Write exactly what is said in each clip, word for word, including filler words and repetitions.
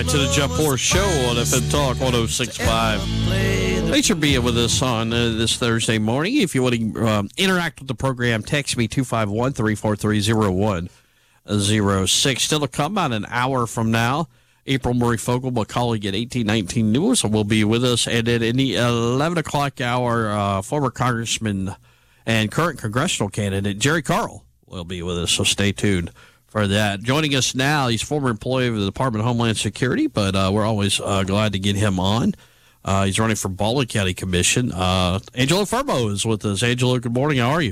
to the Jeff Horst Show on F M Talk one oh six point five. Thanks for being with us on uh, this Thursday morning. If you want to um, interact with the program, text me two five one, three four three, zero one zero six. Still to come about an hour from now. April Murray Fogle, my colleague at eighteen nineteen News, will be with us. And then in the eleven o'clock hour, uh, former Congressman and current congressional candidate Jerry Carl will be with us, so stay tuned for that. Joining us now, he's a former employee of the Department of Homeland Security, but uh, we're always uh, glad to get him on. Uh, he's running for Baldwin County Commission. Uh, Angelo Fermo is with us. Angelo, good morning. How are you?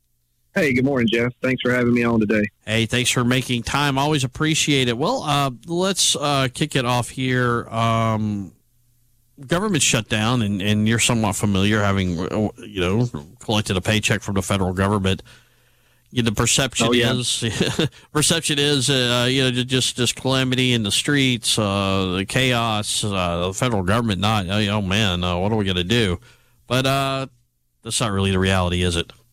Hey, good morning, Jeff. Thanks for having me on today. Hey, thanks for making time. Always appreciate it. Well, uh, let's uh, kick it off here. Um, government shutdown, and, and you're somewhat familiar, having you know collected a paycheck from the federal government. You know, the perception oh, yeah. is perception is uh, you know just just calamity in the streets, uh, the chaos, uh, the federal government not. Oh man, uh, what are we going to do? But uh, that's not really the reality, is it?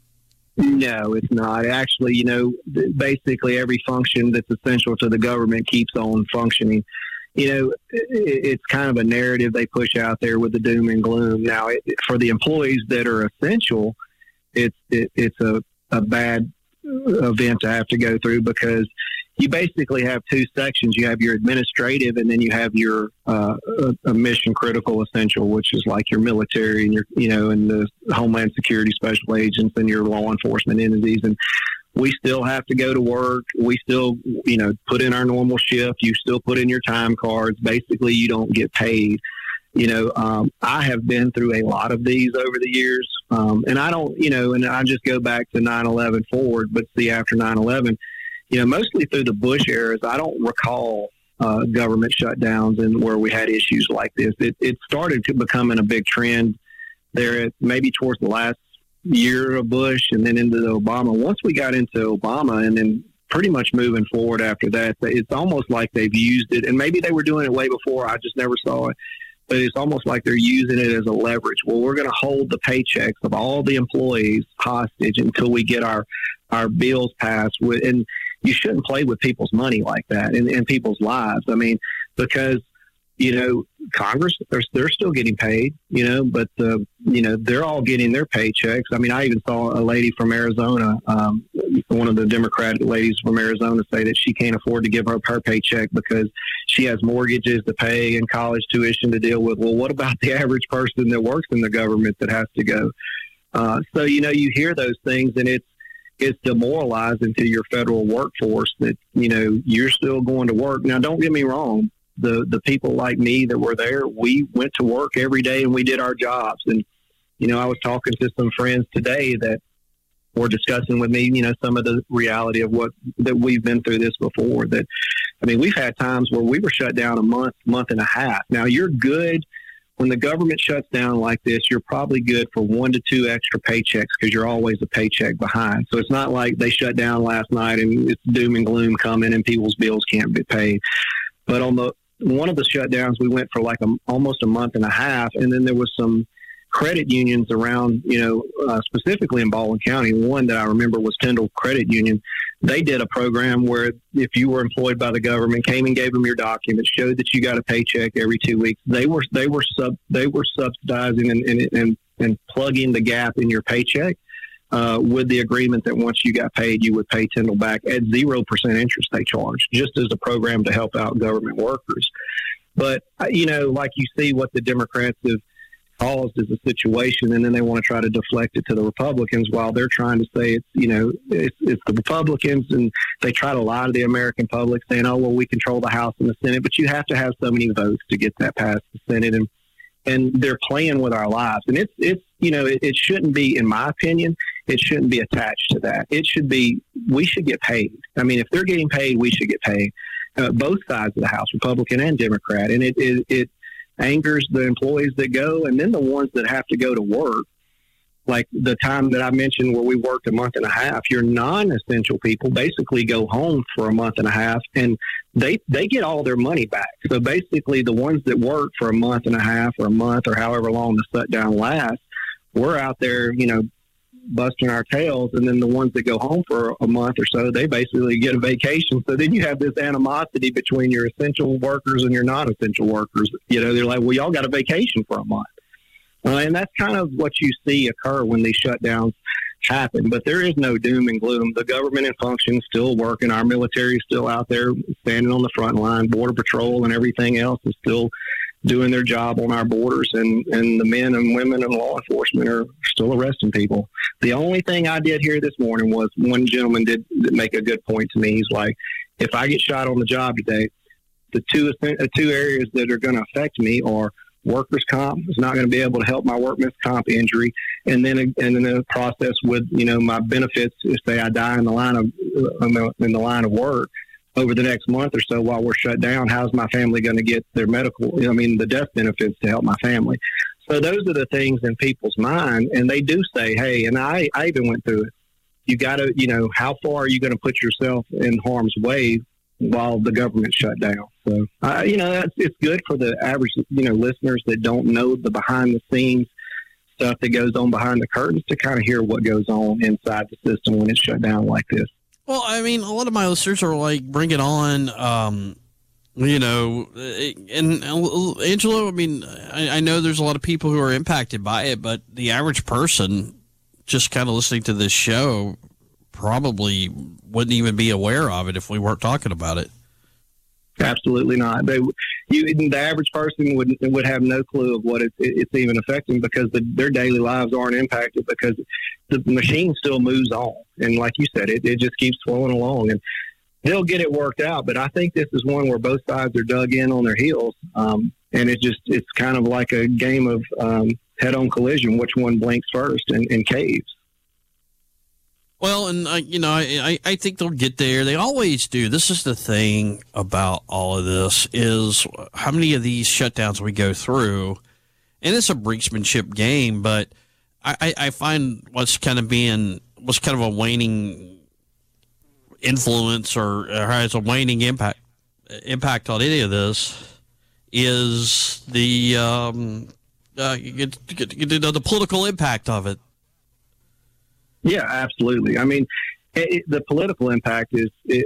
No, it's not. Actually, you know, basically every function that's essential to the government keeps on functioning. You know, it's kind of a narrative they push out there with the doom and gloom. Now, it, for the employees that are essential, it's it, it's a, a bad event to have to go through, because you basically have two sections. You have your administrative, and then you have your uh, a mission critical essential, which is like your military and your, you know, and the Homeland Security special agents and your law enforcement entities. And we still have to go to work. We still, you know, put in our normal shift. You still put in your time cards. Basically, you don't get paid. You know, um, I have been through a lot of these over the years. Um, and I don't, you know, and I just go back to nine eleven forward, but see, after nine eleven, you know, mostly through the Bush eras, I don't recall uh, government shutdowns and where we had issues like this. It, it started to becoming a big trend there, maybe towards the last year of Bush and then into the Obama. Once we got into Obama, and then pretty much moving forward after that, it's almost like they've used it. And maybe they were doing it way before. I just never saw it. But it's almost like they're using it as a leverage. Well, we're going to hold the paychecks of all the employees hostage until we get our, our bills passed. With, and you shouldn't play with people's money like that and, and people's lives. I mean, because, you know, Congress, they're, they're still getting paid, you know, but, uh, you know, they're all getting their paychecks. I mean, I even saw a lady from Arizona, um, one of the Democratic ladies from Arizona, say that she can't afford to give up her paycheck because she has mortgages to pay and college tuition to deal with. Well, what about the average person that works in the government that has to go? Uh, so, you know, you hear those things, and it's, it's demoralizing to your federal workforce that, you know, you're still going to work. Now, don't get me wrong. The, the people like me that were there, we went to work every day and we did our jobs. And, you know, I was talking to some friends today that were discussing with me, you know, some of the reality of what, that we've been through this before. That, I mean, we've had times where we were shut down a month, month and a half. Now, you're good when the government shuts down like this, you're probably good for one to two extra paychecks because you're always a paycheck behind. So it's not like they shut down last night and it's doom and gloom coming and people's bills can't be paid. But on the one of the shutdowns, we went for like a, almost a month and a half, and then there was some credit unions around, you know, uh, specifically in Baldwin County. One that I remember was Tyndall Credit Union. They did a program where if you were employed by the government, came and gave them your documents, showed that you got a paycheck every two weeks. They were they were sub they were subsidizing and and and, and plugging the gap in your paycheck uh, with the agreement that once you got paid, you would pay Tyndall back at zero percent interest. They charged just as a program to help out government workers. But you know, like you see what the Democrats have caused as a situation, and then they want to try to deflect it to the Republicans while they're trying to say it's, you know, it's, it's the Republicans, and they try to lie to the American public saying, oh, well, we control the House and the Senate, but you have to have so many votes to get that past the Senate, and and they're playing with our lives. And it's, it's you know, it, it shouldn't be, in my opinion, it shouldn't be attached to that. It should be, we should get paid. I mean, if they're getting paid, we should get paid. Uh, both sides of the House, Republican and Democrat, and it it, it angers the employees that go, and then the ones that have to go to work. Like the time that I mentioned where we worked a month and a half, your non-essential people basically go home for a month and a half, and they they get all their money back. So basically the ones that work for a month and a half or a month or however long the shutdown lasts, we're out there, you know, busting our tails, and then the ones that go home for a month or so, they basically get a vacation. So then you have this animosity between your essential workers and your non-essential workers. You know, they're like, well, y'all got a vacation for a month. Uh, and that's kind of what you see occur when these shutdowns happen. But there is no doom and gloom. The government and function still working. Our military is still out there standing on the front line. Border Patrol and everything else is still doing their job on our borders, and, and the men and women in law enforcement are still arresting people. The only thing I did here this morning was one gentleman did make a good point to me. He's like, if I get shot on the job today, the two, the two areas that are going to affect me are workers' comp is not going to be able to help my workman's comp injury, and then and then the process with, you know, my benefits, if say I die in the line of in the line of work over the next month or so while we're shut down, how's my family going to get their medical, I mean, the death benefits to help my family? So those are the things in people's mind, and they do say, hey, and I, I even went through it. You got to, you know, how far are you going to put yourself in harm's way while the government shut down? So, uh, you know, that's, it's good for the average, you know, listeners that don't know the behind the scenes stuff that goes on behind the curtains to kind of hear what goes on inside the system when it's shut down like this. Well, I mean, a lot of my listeners are like, bring it on, um, you know, and Angelo, I mean, I, I know there's a lot of people who are impacted by it, but the average person just kind of listening to this show probably wouldn't even be aware of it if we weren't talking about it. Absolutely not. They, you, the average person would would have no clue of what it, it's even affecting, because the, their daily lives aren't impacted, because the machine still moves on. And like you said, it, it just keeps flowing along, and they'll get it worked out. But I think this is one where both sides are dug in on their heels, um, and it just it's kind of like a game of um, head-on collision. Which one blinks first and, and caves? Well, and I, you know, I, I think they'll get there. They always do. This is the thing about all of this, is how many of these shutdowns we go through, and it's a brinksmanship game, but I, I find what's kind of being, what's kind of a waning influence or, or has a waning impact, impact on any of this is the, um, uh, you get, you know, the political impact of it. Yeah, absolutely. I mean, it, it, the political impact is, it,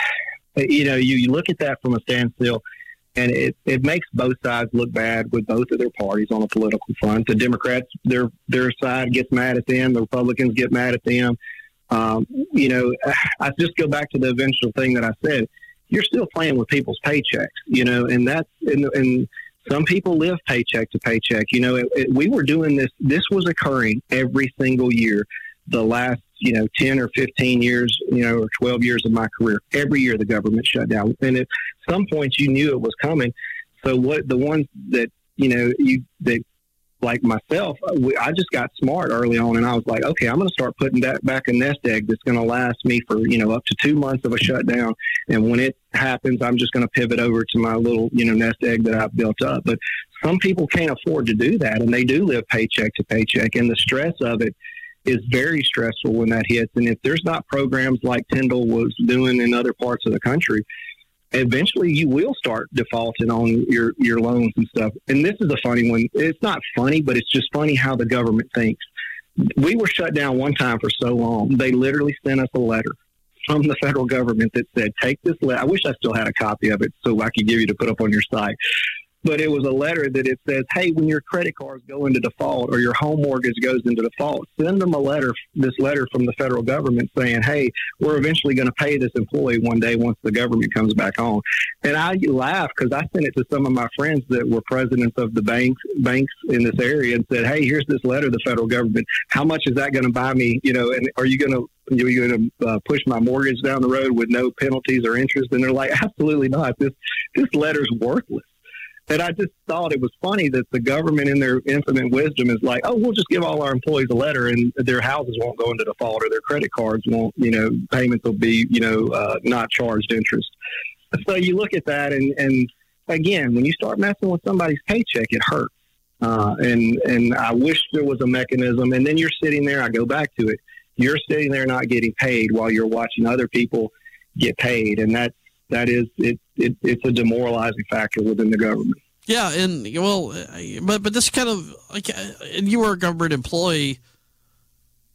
you know, you, you look at that from a standstill, and it, it makes both sides look bad with both of their parties on the political front. The Democrats, their their side gets mad at them. The Republicans get mad at them. Um, you know, I just go back to the eventual thing that I said. You're still playing with people's paychecks, you know, and that's and, and some people live paycheck to paycheck. You know, it, it, we were doing this. This was occurring every single year. The last, you know, ten or fifteen years, you know, or twelve years of my career, every year the government shut down. And at some point you knew it was coming. So what the ones that, you know, you, that like myself, I just got smart early on, and I was like, okay, I'm going to start putting that back a nest egg that's going to last me for, you know, up to two months of a shutdown. And when it happens, I'm just going to pivot over to my little, you know, nest egg that I've built up. But some people can't afford to do that, and they do live paycheck to paycheck, and the stress of it is very stressful when that hits. And if there's not programs like Tyndall was doing in other parts of the country, eventually you will start defaulting on your, your loans and stuff. And this is a funny one. It's not funny, but it's just funny how the government thinks. We were shut down one time for so long. They literally sent us a letter from the federal government that said, take this letter. I wish I still had a copy of it so I could give you to put up on your site. But it was a letter that it says, hey, when your credit cards go into default or your home mortgage goes into default, send them a letter, this letter from the federal government saying, hey, we're eventually going to pay this employee one day once the government comes back on. And I laughed because I sent it to some of my friends that were presidents of the banks banks in this area and said, hey, here's this letter, the federal government. How much is that going to buy me? You know, and are you going to Are you going to uh, push my mortgage down the road with no penalties or interest? And they're like, absolutely not. This this letter's worthless. And I just thought it was funny that the government in their infinite wisdom is like, oh, we'll just give all our employees a letter and their houses won't go into default or their credit cards won't, you know, payments will be, you know, uh, not charged interest. So you look at that and, and again, when you start messing with somebody's paycheck, it hurts. Uh, and, and I wish there was a mechanism. And then you're sitting there, I go back to it, you're sitting there not getting paid while you're watching other people get paid. And that's, that is, it, it, it's a demoralizing factor within the government. Yeah. And well, but, but this kind of like, and you were a government employee.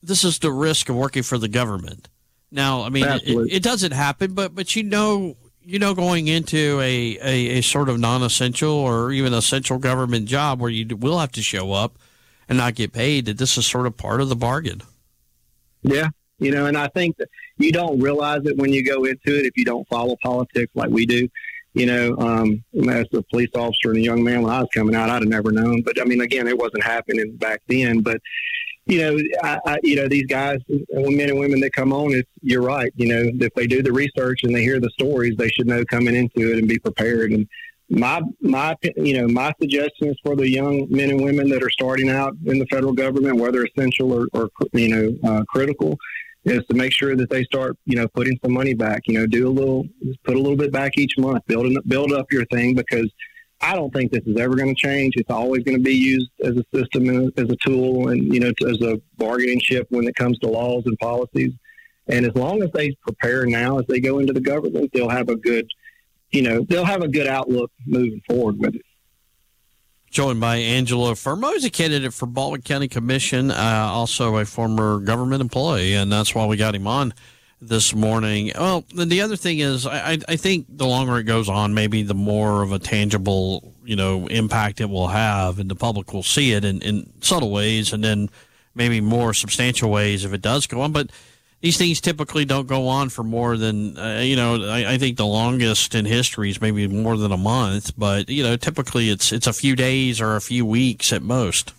this is the risk of working for the government. Now, I mean, it, it doesn't happen, but but you know, you know, going into a, a, a sort of non-essential or even essential government job where you will have to show up and not get paid, that this is sort of part of the bargain. Yeah, you know, and I think that you don't realize it when you go into it if you don't follow politics like we do. You know, um, as a police officer and a young man when I was coming out, I'd have never known. But I mean, again, it wasn't happening back then. But you know, I, I, you know, these guys, men and women that come on, it's, you're right. You know, if they do the research and they hear the stories, they should know coming into it and be prepared. And my, my, you know, my suggestion is for the young men and women that are starting out in the federal government, whether essential or, or you know, uh, critical, is to make sure that they start, you know, putting some money back. You know, do a little, put a little bit back each month, build build up your thing, because I don't think this is ever going to change. It's always going to be used as a system and as a tool, and you know, as a bargaining chip when it comes to laws and policies. And as long as they prepare now, as they go into the government, they'll have a good, you know, they'll have a good outlook moving forward with it. Joined by Angelo Fermo, he's a candidate for Baldwin County Commission, uh, also a former government employee, and that's why we got him on this morning. Well, the other thing is, I, I think the longer it goes on, maybe the more of a tangible, you know, impact it will have, and the public will see it in, in subtle ways, and then maybe more substantial ways if it does go on. But these things typically don't go on for more than, uh, you know, I, I think the longest in history is maybe more than a month, but, you know, typically it's it's a few days or a few weeks at most.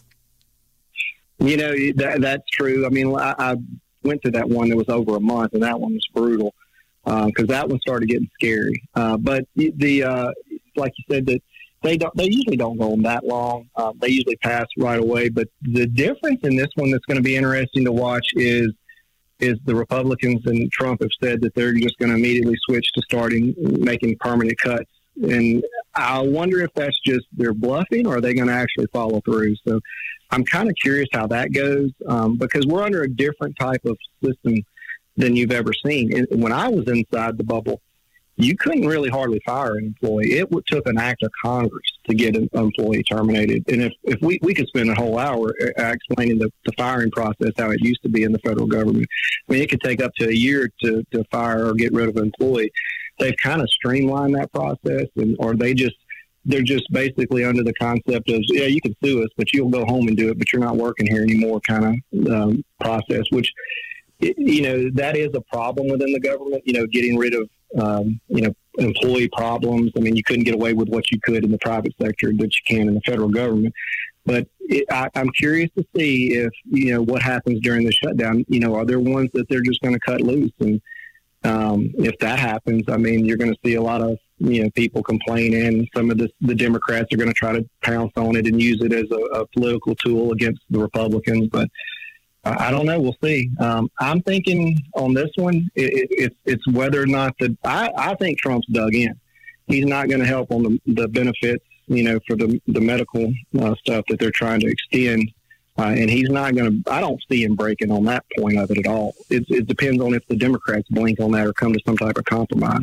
You know, that, that's true. I mean, I, I went to that one that was over a month, and that one was brutal because um, that one started getting scary. Uh, but the, uh, like you said, that they don't, they usually don't go on that long. Uh, they usually pass right away. But the difference in this one that's going to be interesting to watch is, is the Republicans and Trump have said that they're just going to immediately switch to starting making permanent cuts. And I wonder if that's just they're bluffing, or are they going to actually follow through? So I'm kind of curious how that goes, um, because we're under a different type of system than you've ever seen. And when I was inside the bubble, you couldn't really hardly fire an employee. It took an act of Congress to get an employee terminated. And if, if we, we could spend a whole hour explaining the, the firing process, how it used to be in the federal government. I mean, it could take up to a year to, to fire or get rid of an employee. They've kind of streamlined that process, and or they just, they're just basically under the concept of, yeah, you can sue us, but you'll go home and do it, but you're not working here anymore kind of um, process, which, you know, that is a problem within the government, you know, getting rid of, um, you know, employee problems. I mean, you couldn't get away with what you could in the private sector that you can in the federal government. But it, I, I'm curious to see if, you know, what happens during the shutdown. You know, are there ones that they're just going to cut loose? And um, if that happens, I mean, you're going to see a lot of, you know, people complaining. Some of the, the Democrats are going to try to pounce on it and use it as a, a political tool against the Republicans. But I don't know. We'll see. Um, I'm thinking on this one, it, it, it's it's whether or not the. I, I think Trump's dug in. He's not going to help on the, the benefits, you know, for the the medical uh, stuff that they're trying to extend, uh, and he's not going to. I don't see him breaking on that point of it at all. It, it depends on if the Democrats blink on that or come to some type of compromise.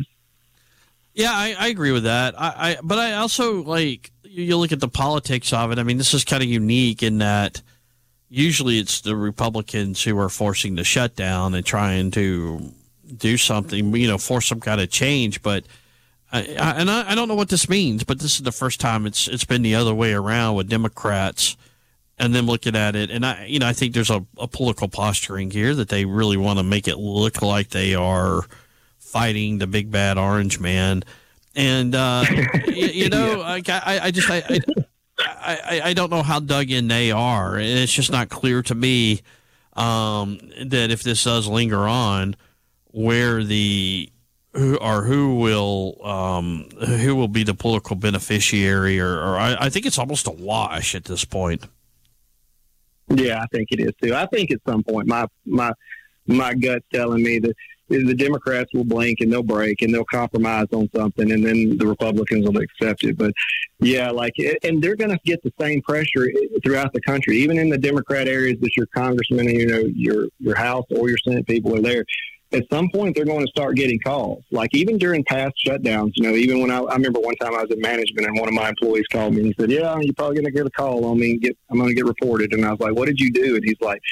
Yeah, I, I agree with that. I, I but I also like you look at the politics of it. I mean, this is kind of unique in that. Usually it's the Republicans who are forcing the shutdown and trying to do something, you know, force some kind of change. But I, I, and I, I don't know what this means, but this is the first time it's it's been the other way around with Democrats and them looking at it. And I, you know, I think there's a, a political posturing here that they really want to make it look like they are fighting the big bad orange man. And, uh, you, you know, yeah. I, I just, I, I I, I don't know how dug in they are. And it's just not clear to me um, that if this does linger on, where the who or who will um, who will be the political beneficiary, or, or I, I think it's almost a wash at this point. Yeah, I think it is too. I think at some point my my my gut's telling me that the Democrats will blink and they'll break and they'll compromise on something, and then the Republicans will accept it. But yeah, like, and they're going to get the same pressure throughout the country, even in the Democrat areas that your congressmen, you know, your your House or your Senate people are there. At some point, they're going to start getting calls. Like even during past shutdowns, you know, even when I, I remember one time I was in management and one of my employees called me and he said, "Yeah, you're probably going to get a call on me and get I'm going to get reported." And I was like, "What did you do?" And he's like,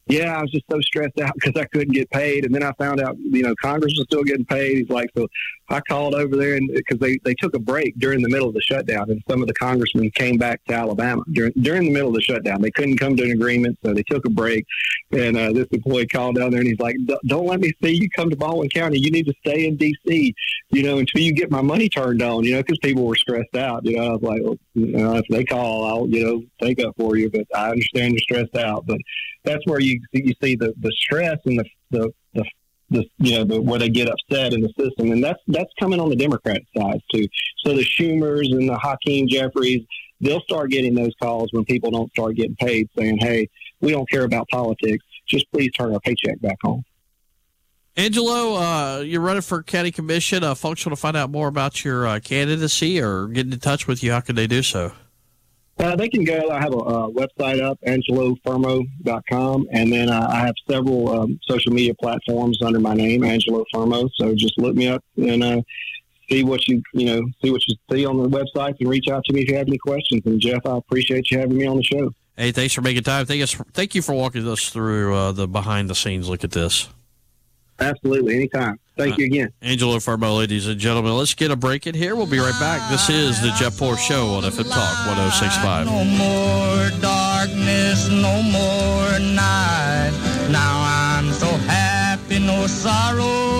Yeah, I was just so stressed out because I couldn't get paid. And then I found out, you know, Congress was still getting paid. He's like, so I called over there and because they, they took a break during the middle of the shutdown. And some of the congressmen came back to Alabama during, during the middle of the shutdown. They couldn't come to an agreement. So they took a break. And uh, this employee called down there and he's like, don't let me see you come to Baldwin County. You need to stay in D C, you know, until you get my money turned on, you know, because people were stressed out. You know, I was like, well, you know, if they call, I'll, you know, take up for you. But I understand you're stressed out. But that's where you you see the, the stress and the, the, the, the you know, the, where they get upset in the system. And that's, that's coming on the Democratic side too. So the Schumers and the Hakeem Jeffries, they'll start getting those calls when people don't start getting paid saying, hey, we don't care about politics. Just please turn our paycheck back on. Angelo, uh, you're running for county commission. Uh, folks want to find out more about your uh, candidacy or get in touch with you. How can they do so? Uh, they can go. I have a, a website up, angelo fermo dot com, and then uh, I have several um, social media platforms under my name, Angelo Fermo. So just look me up and uh, see what you you know see what you see on the website, and reach out to me if you have any questions. And Jeff, I appreciate you having me on the show. Hey, thanks for making time. Thank us. Thank you for walking us through uh, the behind the scenes look at this. Absolutely, anytime. Thank uh, you again. Angelo Fermo, ladies and gentlemen. Let's get a break in here. We'll be right back. This is the Jeff Poor Show on F M Talk one oh six point five. No more darkness, no more night. Now I'm so happy, no sorrow